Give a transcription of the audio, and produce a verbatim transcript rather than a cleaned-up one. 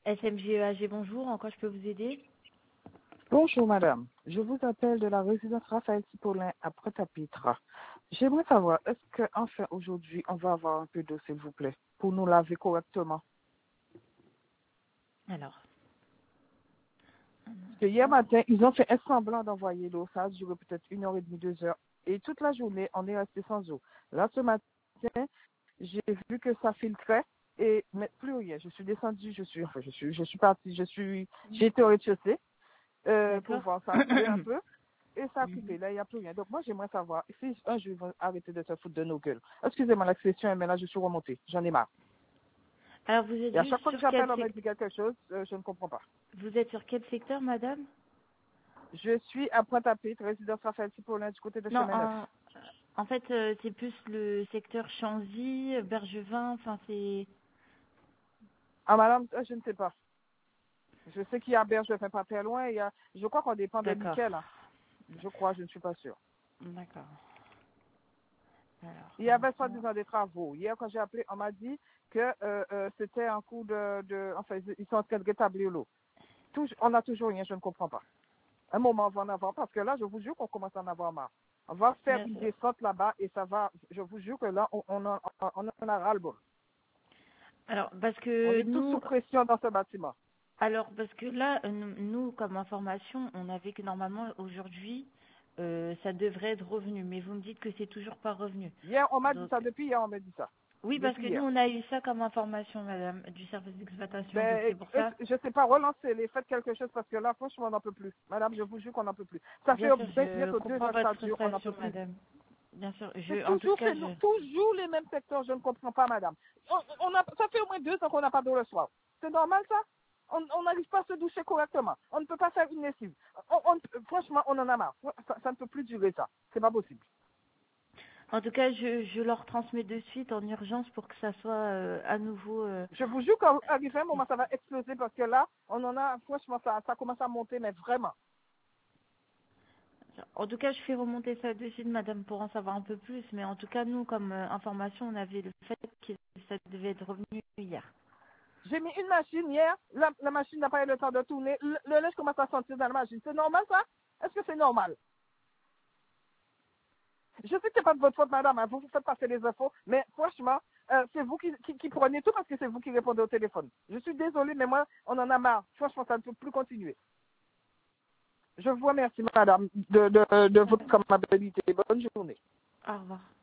S M G E A G, bonjour. En quoi je peux vous aider? Bonjour madame, je vous appelle de la résidence Raphaël Cipollin à Pointe-à-Pitre. J'aimerais savoir, est-ce qu'enfin aujourd'hui on va avoir un peu d'eau s'il vous plaît, pour nous laver correctement? Alors, Parce que hier matin, ils ont fait un semblant d'envoyer l'eau, ça a duré peut-être une heure et demie, deux heures. Et toute la journée, on est resté sans eau. Là ce matin, j'ai vu que ça filtrait et mais plus rien. Je suis descendue, je suis, enfin je suis, je suis partie, je suis, j'ai été au rez-de-chaussée euh, pour d'accord. voir ça couler un peu. Et ça a Mhm. coupé, là, il n'y a plus rien. Donc, moi, j'aimerais savoir si un jour, ils vont arrêter de se foutre de nos gueules. Excusez-moi l'expression, mais là, je suis remontée. J'en ai marre. Alors, vous êtes Et à juste chaque fois que sur quel j'appelle, on me sec- dit quelque chose, euh, je ne comprends pas. vous êtes sur quel secteur, madame? Je suis à Pointe-à-Pitre, résidence Raphaël Cipollin, du côté de Non, Chemin Neuf. en, en fait, euh, c'est plus le secteur Chanzy, Bergevin, enfin, c'est... Ah, madame, euh, je ne sais pas. Je sais qu'il y a Berge, je ne pas très loin. Il y a... Je crois qu'on dépend de D'accord. Nickel. Hein. Je crois, je ne suis pas sûre. D'accord. Alors, Il y un avait instant. soi-disant des travaux. Hier, quand j'ai appelé, on m'a dit que euh, euh, c'était un coup de, de... Enfin, ils sont en train de rétablir l'eau. Tout- On n'a toujours rien, je ne comprends pas. Un moment, on va en avoir, parce que là, je vous jure qu'on commence à en avoir marre. On va faire Bien une sûr. descente là-bas et ça va, je vous jure que là, on, on, en, on en a ras-le-bol. Alors, parce On que est tous sous nous... pression dans ce bâtiment. Alors, parce que là, euh, nous, nous, comme information, on avait que normalement, aujourd'hui, euh, ça devrait être revenu. Mais vous me dites que c'est toujours pas revenu. Hier, on m'a dit Donc, ça, depuis hier, on m'a dit ça. oui, parce Depuis que nous, hier. on a eu ça comme information, madame, du service d'exploitation. Donc, Ben, c'est pour euh, ça. je sais pas, relancez-les, faites quelque chose parce que là, franchement, on n'en peut plus. Madame, je vous jure qu'on n'en peut plus. Ça Bien fait sûr, bien- je bientôt deux comprends heures que votre ça dure, on n'en peut frustration, plus. madame. Bien sûr, C'est je, en tout toujours, cas, c'est je... toujours les mêmes secteurs, je ne comprends pas, madame. On, on a, ça fait au moins deux ans qu'on n'a pas d'eau le soir. C'est normal, ça? On on n'arrive pas à se doucher correctement. On ne peut pas faire une lessive. On- on- franchement, on en a marre. Ça, ça ne peut plus durer, ça. C'est pas possible. En tout cas, je, je leur transmets de suite en urgence pour que ça soit euh, à nouveau... euh, Je vous jure qu'à arriver un moment, ça va exploser parce que là, on en a, franchement, ça, ça commence à monter, mais vraiment. En tout cas, je fais remonter ça de suite, madame, pour en savoir un peu plus. Mais en tout cas, nous, comme euh, information, on avait le fait que ça devait être revenu hier. J'ai mis une machine hier, la, la machine n'a pas eu le temps de tourner, le, le linge commence à sentir dans la machine. C'est normal, ça? Est-ce que c'est normal? Je sais que c'est pas de votre faute, madame, hein, vous vous faites passer les infos, mais franchement, euh, c'est vous qui, qui, qui prenez tout parce que c'est vous qui répondez au téléphone. Je suis désolée, mais moi, on en a marre. Franchement, ça ne peut plus continuer. Je vous remercie, madame, de, de, de votre amabilité. Bonne journée. Au revoir.